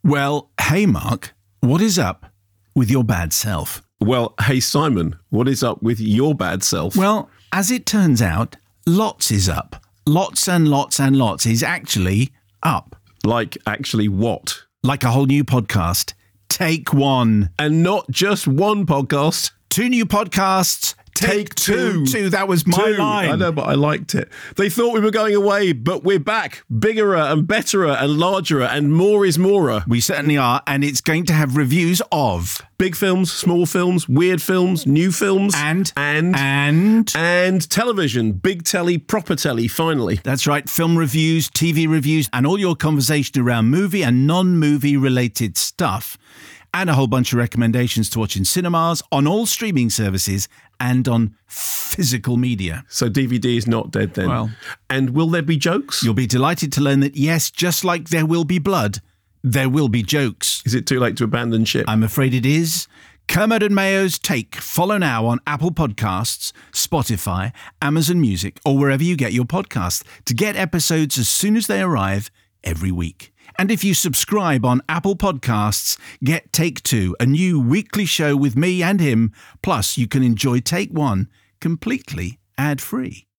Well, hey Mark, what is up with your bad self? Well, hey Simon, what is up with your bad self? Well, as it turns out, lots is up. Lots and lots and lots is actually up. Like actually what? Like a whole new podcast. Take one. And not just one podcast. 2 new podcasts. Take two. That was my line. I know, but I liked it. They thought we were going away, but we're back. Bigger and better and larger and more is more. We certainly are, and it's going to have reviews of big films, small films, weird films, new films, and television, big telly, proper telly, finally. That's right, film reviews, TV reviews, and all your conversation around movie and non-movie related stuff. And a whole bunch of recommendations to watch in cinemas, on all streaming services, and on physical media. So DVD is not dead then. Well, and will there be jokes? You'll be delighted to learn that, yes, just like there will be blood, there will be jokes. Is it too late to abandon ship? I'm afraid it is. Kermode and Mayo's Take. Follow now on Apple Podcasts, Spotify, Amazon Music, or wherever you get your podcasts to get episodes as soon as they arrive every week. And if you subscribe on Apple Podcasts, get Take Two, a new weekly show with me and him. Plus, you can enjoy Take One completely ad-free.